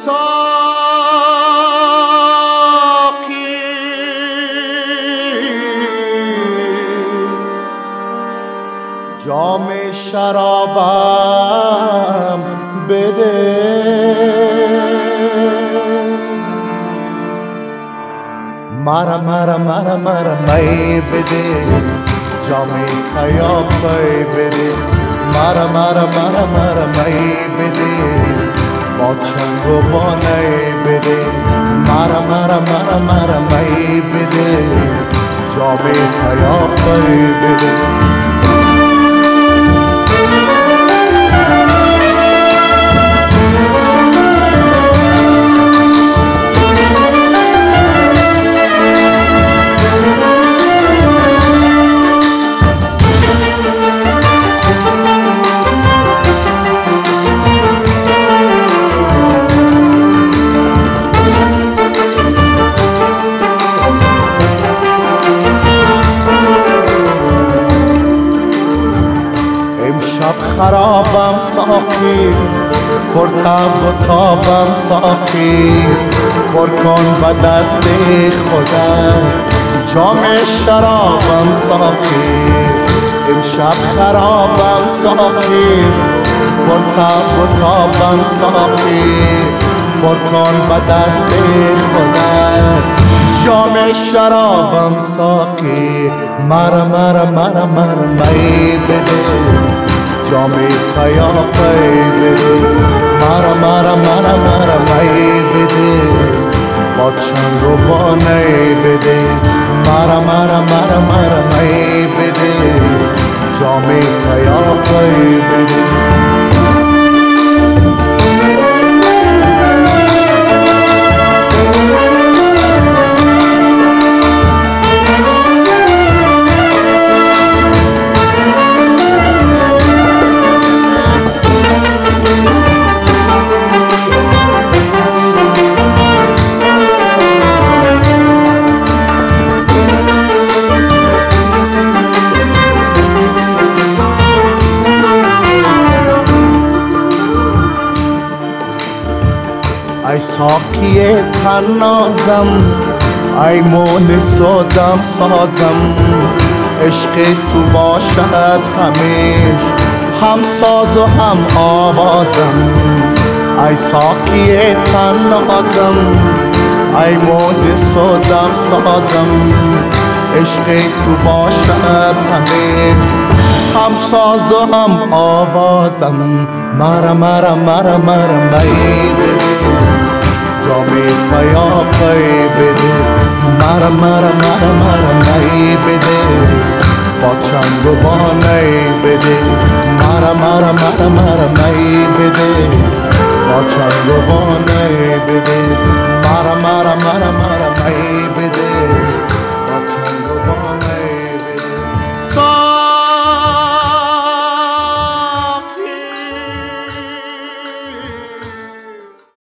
ساقی جام شرابم بده مرا می بده جام قیافه بده مرا می بده با چنگ و بانه بده مرا می بده جام قیافه بده خرابم ساقی پر تب و تابم ساقی پر کن به دست خودم جام شرابم ساقی امشب خرابم ساقی پر تب و تابم ساقی پر کن به دست خودم جام شرابم ساقی مرا می بده جام قیافه بده مرا می بده با چنگ و بانه بده مرا می بده جام قیافه بده ای ساقی تنازم ای مونس و دم سازم عشق تو باشد همیش هم ساز و هم آوازم ای ساقی تنازم ای مونس و دم سازم عشق تو باشد همیش هم ساز و هم آوازم مرا می بده جام قیافه بده مرا می بده با چنگ و بانه بده مرا می بده